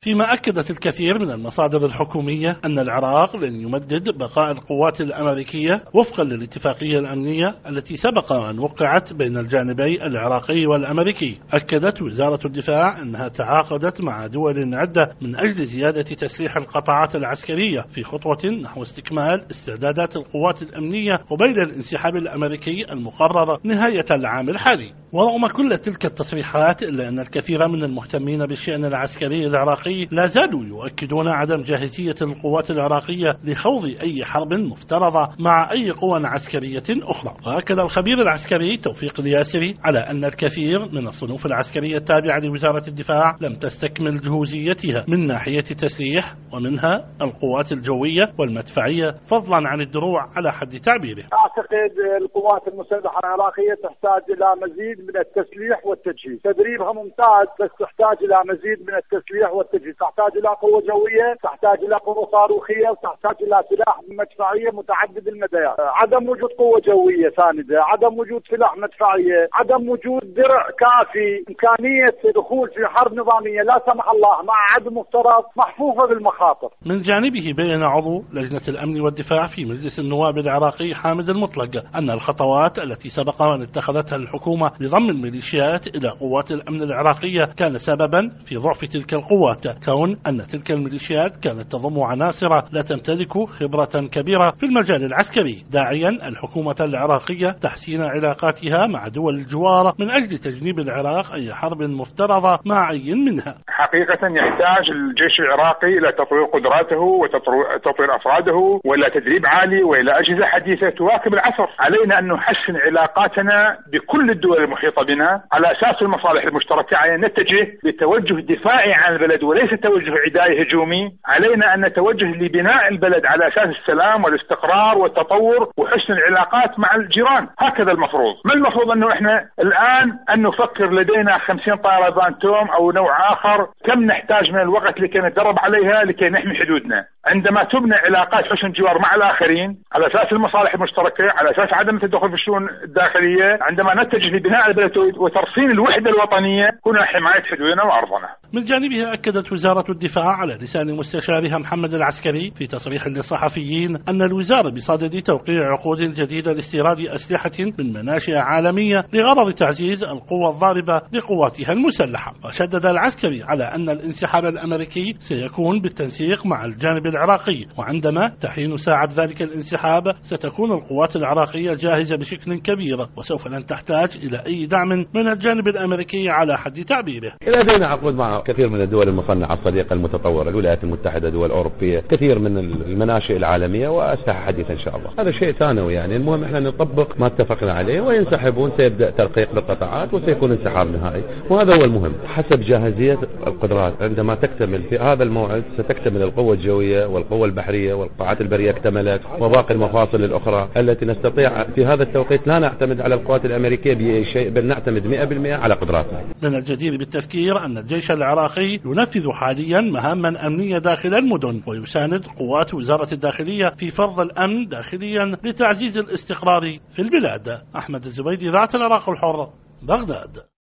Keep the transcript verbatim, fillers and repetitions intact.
فيما أكدت الكثير من المصادر الحكومية أن العراق لن يمدد بقاء القوات الأمريكية وفقا للاتفاقية الأمنية التي سبق أن وقعت بين الجانبي العراقي والأمريكي. أكدت وزارة الدفاع أنها تعاقدت مع دول عدة من أجل زيادة تسليح القطاعات العسكرية في خطوة نحو استكمال استعدادات القوات الأمنية قبيل الانسحاب الأمريكي المقرر نهاية العام الحالي. ورغم كل تلك التصريحات إلا أن الكثير من المهتمين بالشأن العسكري العراقي لا زالوا يؤكدون عدم جاهزية القوات العراقية لخوض أي حرب مفترضة مع أي قوى عسكرية أخرى. وأكد الخبير العسكري توفيق الياسري على أن الكثير من الصنوف العسكرية التابعة لوزارة الدفاع لم تستكمل جهوزيتها من ناحية تسليح، ومنها القوات الجوية والمدفعية فضلا عن الدروع على حد تعبيره. أعتقد القوات المسلحة العراقية تحتاج إلى مزيد من التسليح والتجهيز. تدريبها ممتاز بس تحتاج إلى مزيد من التسليح والتجهيز، تحتاج إلى قوة جوية، تحتاج إلى قوة صاروخية، وتحتاج إلى سلاح مدفعية متعدد المدايات. عدم وجود قوة جوية ساندة، عدم وجود سلاح مدفعية، عدم وجود درع كافي، إمكانية دخول في حرب نظامية لا سمح الله مع عدم مفترض محفوفة بالمخاطر. من جانبه بين عضو لجنة الأمن والدفاع في مجلس النواب العراقي حامد المطلق أن الخطوات التي سبق أن اتخذتها الحكومة لضم الميليشيات إلى قوات الأمن العراقية كان سببا في ضعف تلك القوات، كون أن تلك الميليشيات كانت تضم عناصر لا تمتلك خبرة كبيرة في المجال العسكري، داعيا الحكومة العراقية تحسين علاقاتها مع دول الجوار من أجل تجنيب العراق أي حرب مفترضة مع أي منها. حقيقة يحتاج الجيش العراقي إلى تطوير قدراته وتطوير أفراده وإلى تدريب عالي وإلى أجهزة حديثة تواكب العصر. علينا أن نحسن علاقاتنا بكل الدول المحيطة بنا على أساس المصالح المشتركة. علينا نتجه لتوجه دفاعي عن البلد وليس توجه عدائي هجومي. علينا أن نتوجه لبناء البلد على أساس السلام والاستقرار والتطور وحسن العلاقات مع الجيران. هكذا المفروض. ما المفروض أنه إحنا الآن أن نفكر لدينا خمسين طائرة بانتوم أو نوع آخر، كم نحتاج من الوقت لكي نتدرب عليها لكي نحمي حدودنا. عندما تبنى علاقات حسن جوار مع الآخرين على أساس المصالح المشتركة، على أساس عدم التدخل في الشؤون الداخلية، عندما نتجه لبناء البلد وترسيم الوحدة الوطنية كنا حماية حدودنا وأرضنا. من جانبها أكدت وزارة الدفاع على لسان مستشارها محمد العسكري في تصريح للصحفيين أن الوزارة بصدد توقيع عقود جديدة لاستيراد أسلحة من مناشئ عالمية لغرض تعزيز القوى الضاربة لقواتها المسلحة. وشدد العسكري على أن الانسحاب الأمريكي سيكون بالتنسيق مع الجانب العراقي، وعندما تحين ساعة ذلك الانسحاب ستكون القوات العراقية جاهزة بشكل كبير وسوف لن تحتاج إلى أي دعم من الجانب الأمريكي على حد تعبيره. لدينا عقود مع كثير من الدول المصنعة الصديقة المتطورة، الولايات المتحدة، دول أوروبية، كثير من المناشئ العالمية وأسلحة حديثة إن شاء الله. هذا شيء ثانوي يعني، المهم احنا نطبق ما اتفقنا عليه وينسحبون، سيبدأ ترقيق بالقطاعات وسيكون انسحاب نهائي، وهذا هو المهم. حسب جاهزية القدرات عندما تكتمل في هذا الموعد ستكتمل القوة الجوية والقوة البحرية والقطاعات البرية اكتملت، وباقي المفاصل الأخرى التي نستطيع في هذا التوقيت لا نعتمد على القوات الأمريكية بأي شيء، بل نعتمد مئة بالمئة على قدراتنا. من الجدير بالتذكير أن الجيش العراقي ينفذ حاليا مهاما أمنية داخل المدن، ويساند قوات وزارة الداخلية في فرض الأمن داخليا لتعزيز الاستقرار في البلاد. أحمد الزبيدي، ذات العراق الحر، بغداد.